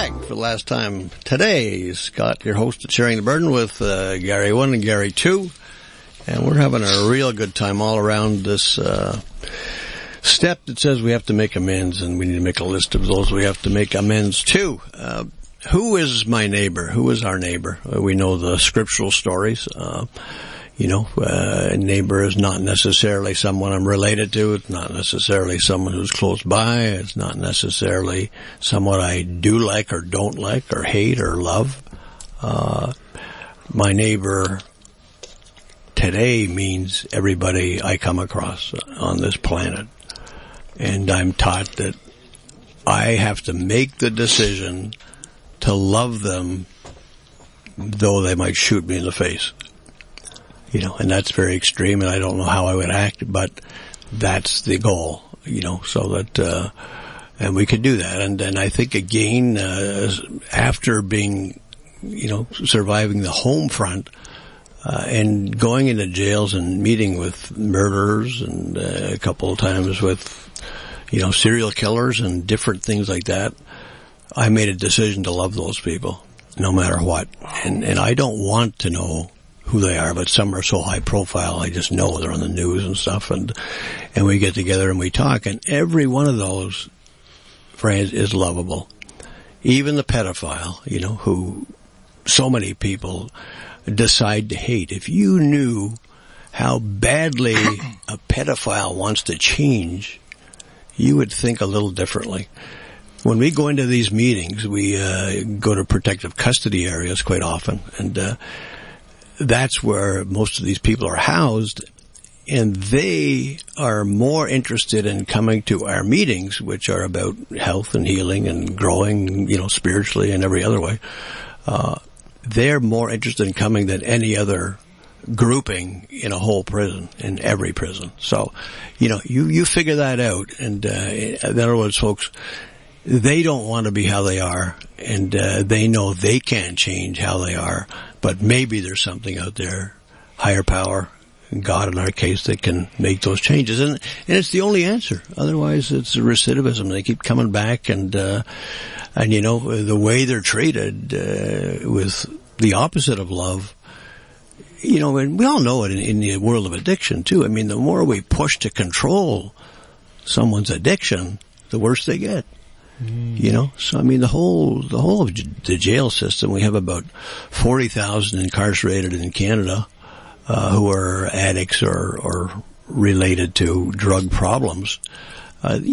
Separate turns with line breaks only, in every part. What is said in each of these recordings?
back for the last time today. Scott, your host at Sharing the Burden with Gary 1 and Gary 2. And we're having a real good time all around this step that says we have to make amends, and we need to make a list of those we have to make amends to. Who is my neighbor? Who is our neighbor? We know the scriptural stories. A neighbor is not necessarily someone I'm related to. It's not necessarily someone who's close by. It's not necessarily someone I do like or don't like or hate or love. My neighbor today means everybody I come across on this planet. And I'm taught that I have to make the decision to love them, though they might shoot me in the face. And that's very extreme, and I don't know how I would act, but that's the goal, so that, and we could do that. And then I think again, after being, surviving the home front, and going into jails and meeting with murderers and a couple of times with, serial killers and different things like that, I made a decision to love those people no matter what. And I don't want to know who they are, but some are so high profile, I just know they're on the news and stuff, and we get together and we talk, and every one of those, friends, is lovable. Even the pedophile, who so many people decide to hate. If you knew how badly a pedophile wants to change, you would think a little differently. When we go into these meetings, we go to protective custody areas quite often, and that's where most of these people are housed, and they are more interested in coming to our meetings, which are about health and healing and growing, spiritually and every other way. They're more interested in coming than any other grouping in a whole prison, in every prison. So, you figure that out, and in other words, folks, they don't want to be how they are, and they know they can't change how they are, but maybe there's something out there, higher power, God in our case, that can make those changes. And it's the only answer. Otherwise, it's recidivism. They keep coming back, and the way they're treated with the opposite of love, and we all know it in the world of addiction, too. I mean, the more we push to control someone's addiction, the worse they get. So I mean, the whole of the jail system, we have about 40,000 incarcerated in Canada, who are addicts or related to drug problems. That's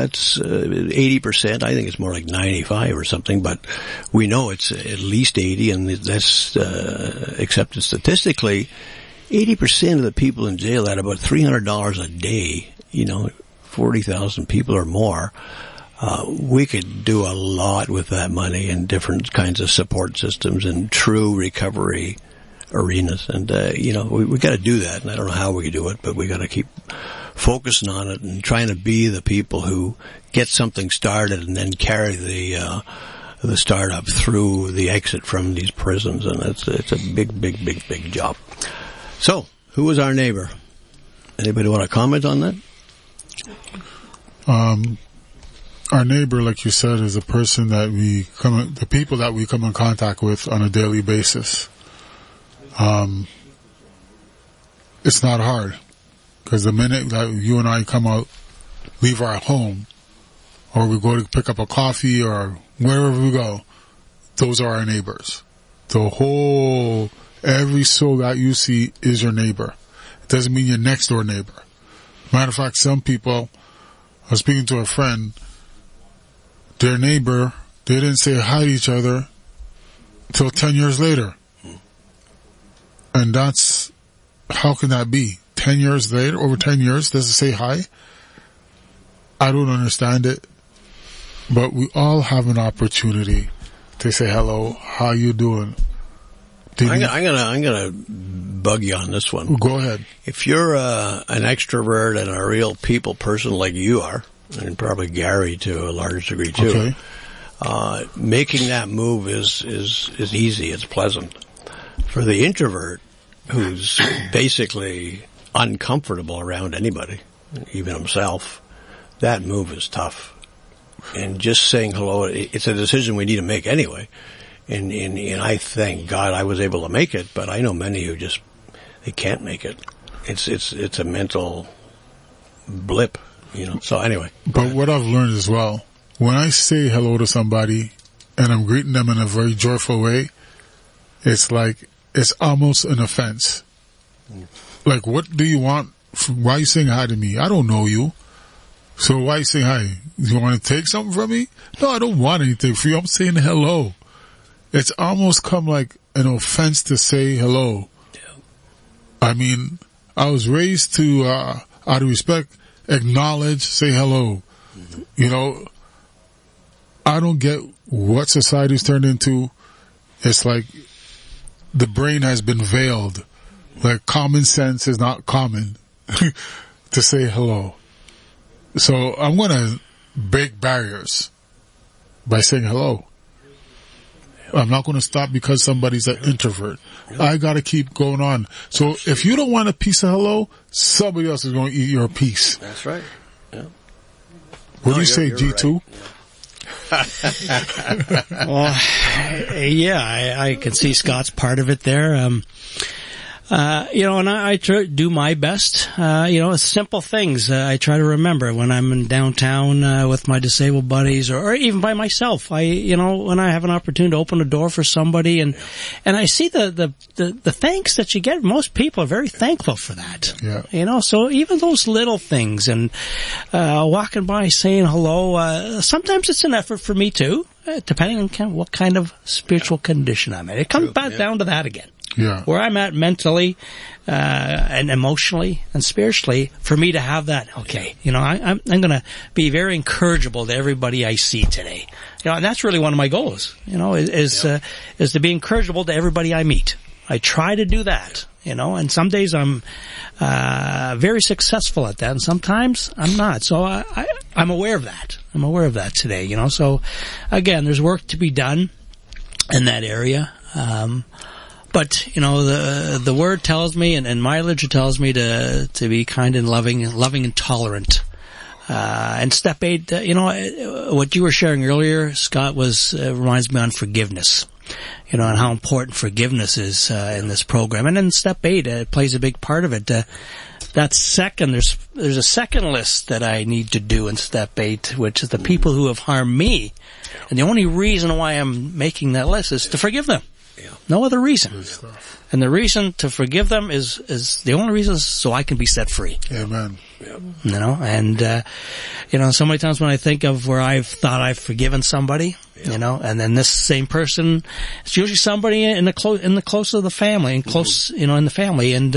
80%. I think it's more like 95 or something, but we know it's at least 80, and that's accepted statistically. 80% of the people in jail at about $300 a day, 40,000 people or more. We could do a lot with that money in different kinds of support systems and true recovery arenas. And, we got to do that. And I don't know how we can do it, but we got to keep focusing on it and trying to be the people who get something started and then carry the startup through the exit from these prisons. And it's a big job. So, who is our neighbor? Anybody want to comment on that?
Our neighbor, like you said, is a person that the people that we come in contact with on a daily basis. It's not hard, because the minute that you and I leave our home, or we go to pick up a coffee or wherever we go, those are our neighbors. Every soul that you see is your neighbor. It doesn't mean your next door neighbor. Matter of fact, some people, I was speaking to a friend, their neighbor, they didn't say hi to each other until 10 years later. And how can that be? 10 years later, over 10 years, doesn't say hi? I don't understand it. But we all have an opportunity to say hello, how you doing?
I'm gonna bug you on this one.
Go ahead.
If you're an extrovert and a real people person like you are, and probably Gary to a large degree too, okay, making that move is easy. It's pleasant. For the introvert, who's basically uncomfortable around anybody, even himself, that move is tough. And just saying hello, it's a decision we need to make anyway. And I thank God I was able to make it, but I know many who just, they can't make it. It's a mental blip, So anyway.
But what I've learned as well, when I say hello to somebody and I'm greeting them in a very joyful way, it's like, it's almost an offense. Like, what do you want? Why are you saying hi to me? I don't know you. So why are you saying hi? You want to take something from me? No, I don't want anything from you. I'm saying hello. It's almost come like an offense to say hello. Yeah. I mean, I was raised to, out of respect, acknowledge, say hello. Mm-hmm. I don't get what society's turned into. It's like the brain has been veiled. Like common sense is not common to say hello. So I'm going to break barriers by saying hello. I'm not going to stop because somebody's an introvert. I got to keep going on. So if you don't want a piece of hello, somebody else is going to eat your piece.
That's right. Yeah.
What do you say, G2?
Right.
Well, yeah, I can see Scott's part of it there. And I try to do my best. Simple things. I try to remember when I'm in downtown, with my disabled buddies or even by myself. When I have an opportunity to open a door for somebody and I see the thanks that you get. Most people are very thankful for that.
Yeah.
So even those little things and, walking by saying hello, sometimes it's an effort for me too, depending on what kind of spiritual condition I'm in. It comes back down to that again.
Yeah.
Where I'm at mentally, and emotionally and spiritually, for me to have that, okay, I'm going to be very encourageable to everybody I see today. And that's really one of my goals, is to be encourageable to everybody I meet. I try to do that, and some days I'm, very successful at that and sometimes I'm not. So I'm aware of that. I'm aware of that today, so again, there's work to be done in that area. But, the word tells me and my literature tells me to be kind and loving and tolerant. And step 8, what you were sharing earlier, Scott, reminds me on forgiveness. And how important forgiveness is, in this program. And then step 8, it plays a big part of it. That second, there's a second list that I need to do in step 8, which is the people who have harmed me. And the only reason why I'm making that list is to forgive them. Yeah. No other reason. And the reason to forgive them is the only reason is so I can be set free.
Amen.
And, so many times when I think of where I've thought I've forgiven somebody, and then this same person, it's usually somebody in the close of the family, in the family, and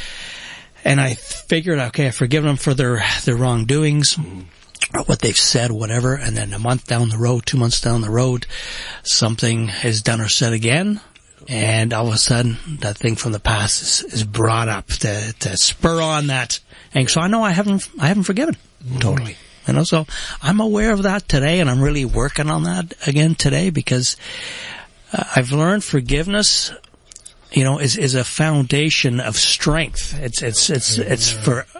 I figured, okay, I've forgiven them for their wrongdoings. Mm-hmm. Or what they've said, whatever, and then a month down the road, 2 months down the road, something is done or said again, and all of a sudden, that thing from the past is brought up to spur on that. And so I know I haven't forgiven totally. So I'm aware of that today, and I'm really working on that again today because I've learned forgiveness, is a foundation of strength. It's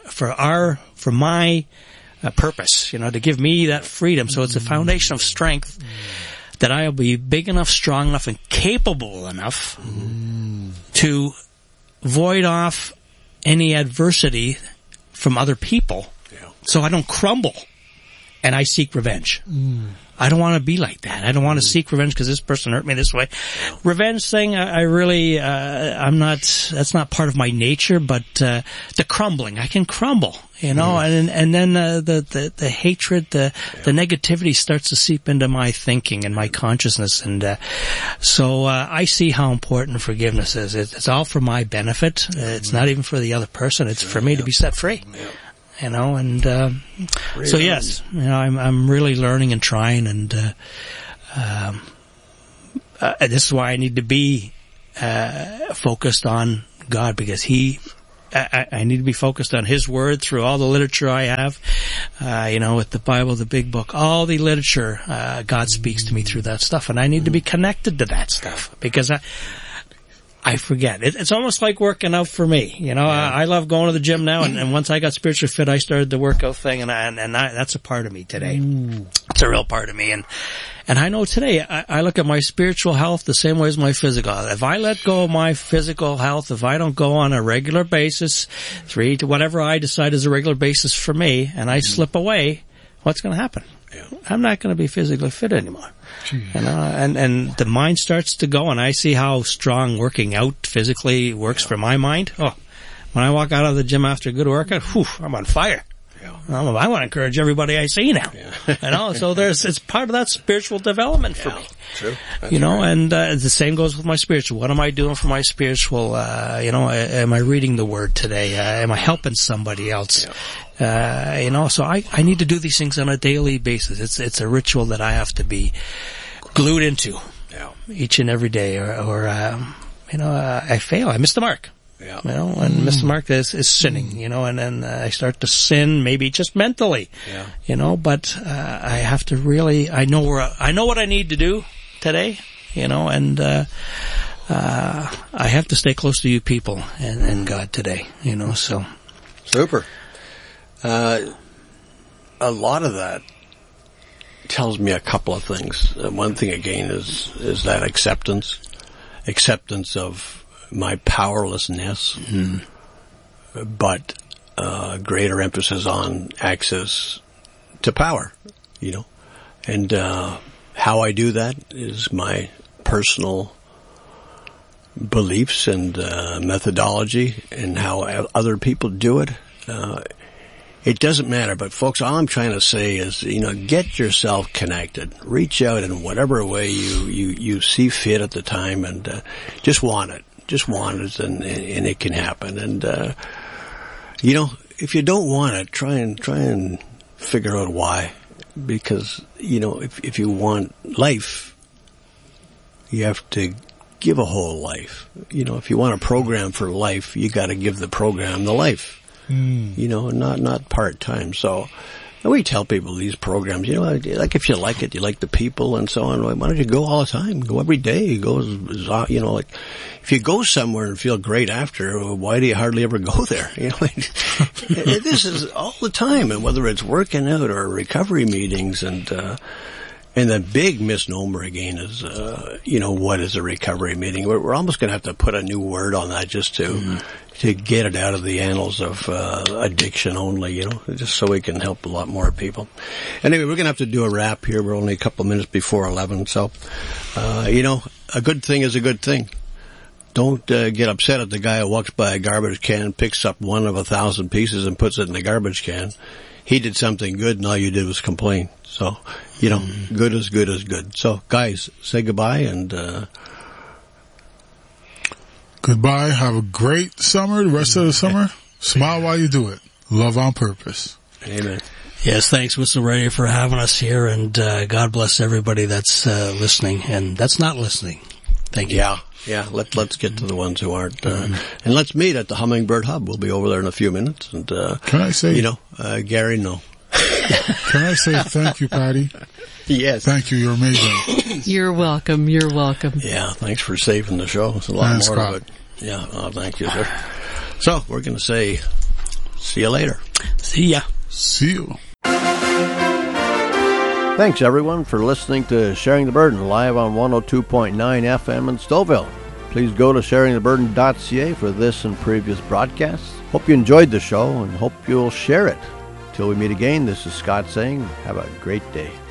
for my purpose, to give me that freedom. So it's a foundation of strength that I'll be big enough, strong enough, and capable enough to void off any adversity from other people so I don't crumble and I seek revenge. I don't want to be like that. I don't want to seek revenge because this person hurt me this way. Revenge thing, I really, I'm not, that's not part of my nature, but, the crumbling, I can crumble, and then, the hatred, the negativity starts to seep into my thinking and my consciousness. And, so, I see how important forgiveness is. It's all for my benefit. It's not even for the other person. It's for me to be set free. So yes, I'm really learning and trying, and this is why I need to be focused on God, because I need to be focused on His Word through all the literature I have, with the Bible, the big book, all the literature, God speaks to me through that stuff, and I need to be connected to that stuff, because I forget. It's almost like working out for me. You know, I love going to the gym now, and once I got spiritually fit, I started the workout thing, and that's a part of me today. It's a real part of me, and I know today I look at my spiritual health the same way as my physical health. If I let go of my physical health, if I don't go on a regular basis, 3 to whatever I decide is a regular basis for me, and I slip away, what's going to happen? Yeah. I'm not going to be physically fit anymore. You know, and the mind starts to go, and I see how strong working out physically works for my mind. Oh, when I walk out of the gym after a good workout, I'm on fire. Yeah. I want to encourage everybody I see now. Yeah. You know, so it's part of that spiritual development for me.
True.
You know, right. And the same goes with my spiritual. What am I doing for my spiritual? You know, am I reading the Word today? Am I helping somebody else? Yeah. You know, so I need to do these things on a daily basis. It's a ritual that I have to be glued into each and every day, or you know, I fail. I miss the mark. Yeah. You know, and miss the mark is sinning, you know, and then I start to sin, maybe just mentally, you know, but I have to really, I know what I need to do today, you know, and I have to stay close to you people and God today, you know, so.
Super. A lot of that tells me a couple of things. One thing again is that acceptance of my powerlessness, but greater emphasis on access to power, you know. And how I do that is my personal beliefs and methodology, and how other people do it. It doesn't matter, but folks, all I'm trying to say is, you know, get yourself connected. Reach out in whatever way you see fit at the time, and just want it. Just want it, and it can happen. And you know, if you don't want it, try and figure out why. Because, you know, if you want life, you have to give a whole life. You know, if you want a program for life, you got to give the program the life. You know, not part time. So we tell people these programs, you know, like if you like it, you like the people and so on, why don't you go all the time? Go every day. Go, you know, like if you go somewhere and feel great after, why do you hardly ever go there? You know, this is all the time, and whether it's working out or recovery meetings, and the big misnomer again is, you know, what is a recovery meeting? We're almost going to have to put a new word on that just to get it out of the annals of addiction only, you know, just so we can help a lot more people. Anyway, we're going to have to do a wrap here. We're only a couple of minutes before 11. So, you know, a good thing is a good thing. Don't get upset at the guy who walks by a garbage can, picks up one of 1,000 pieces and puts it in the garbage can. He did something good, and all you did was complain. So, you know, good is good is good. So, guys, say goodbye, and
goodbye. Have a great summer, the rest of the summer. Smile while you do it. Love on purpose.
Amen.
Yes, thanks, Whistle Radio, for having us here, and God bless everybody that's listening and that's not listening. Thank you.
Yeah. Let's get to the ones who aren't, and let's meet at the Hummingbird Hub. We'll be over there in a few minutes. And
can I say,
you know, Gary, no.
Can I say thank you, Patty?
Yes.
Thank you. You're amazing.
You're welcome. You're welcome.
Yeah. Thanks for saving the show. It's a lot more
Scott.
of it. Yeah. Oh, thank you, sir. So we're going to say, see you later.
See ya.
See you.
Thanks, everyone, for listening to Sharing the Burden live on 102.9 FM in Stouffville. Please go to sharingtheburden.ca for this and previous broadcasts. Hope you enjoyed the show and hope you'll share it. Till we meet again, this is Scott saying, have a great day.